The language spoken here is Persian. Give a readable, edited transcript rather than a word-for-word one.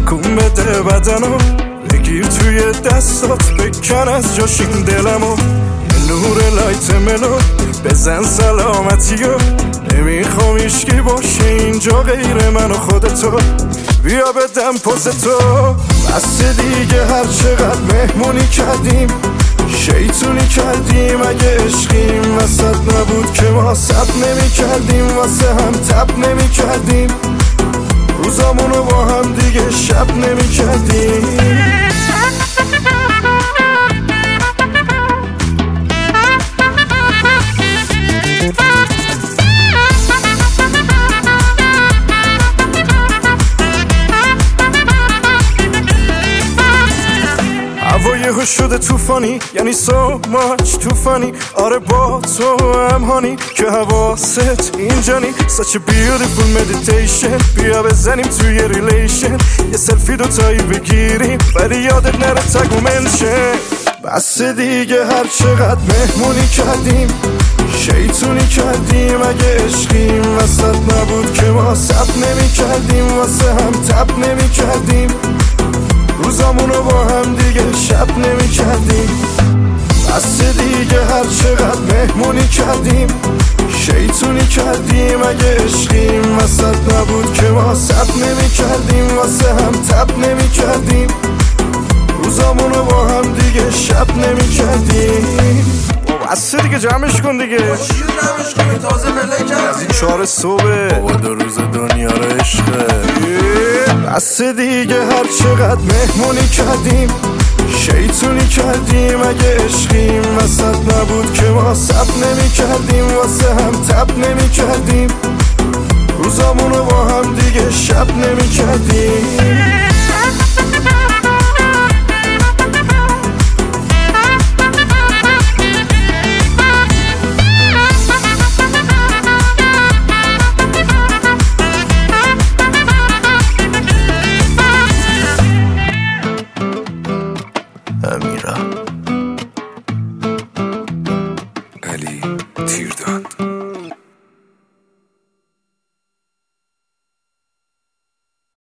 تکون بده بدنو، بگیر توی دستات بکن از جاش این دلمو، یه نور لایت ملو بزن سلامتیو، نمیخوام هیچکی باشه اینجا غیر من و خودتو، بیا بدم پوز تو. بس دیگه هر چقدر مهمونی کردیم، شیطونی کردیم، اگه عشقیم وسط نبود که ما صبر نمی کردیم، واسه هم تب نمی کردیم، روزامونو با هم دیگه شب نمی کردیم. هوایه شده توفانی، یعنی so much توفانی، آره با تو هم هانی که حواست اینجا نی. such a beautiful meditation، بیا بزنیم توی ریلیشن، یه سلفی دوتایی بگیریم ولی یادت نره تگ و منشن. بس دیگه هر چقدر مهمونی کردیم، شیطونی کردیم، اگه عشقیم وسط نبود که ما صبر نمی کردیم، واسه هم تب نمی کردیم، روزامونو با هم دیگه شب نمی کردیم. بس دیگه هر چقدر مهمونی کردیم، شیطونی کردیم، اگه عشقیم وسط نبود که ما صبر نمی کردیم، واسه هم تب نمی کردیم، روزامونو با هم دیگه شب نمی کردیم. بس دیگه جمعش کن دیگه، جمعش کن تازه بله کرد از این 4 صبح بابا 2 روز دنیا رو عشقه. بس دیگه هر چقدر مهمونی کردیم، شیطونی کردیم، اگه عشقیم وسط نبود که ما صبر نمی کردیم، واسه هم تب نمی کردیم، روزامونو با هم دیگه شب نمی کردیم. امیرا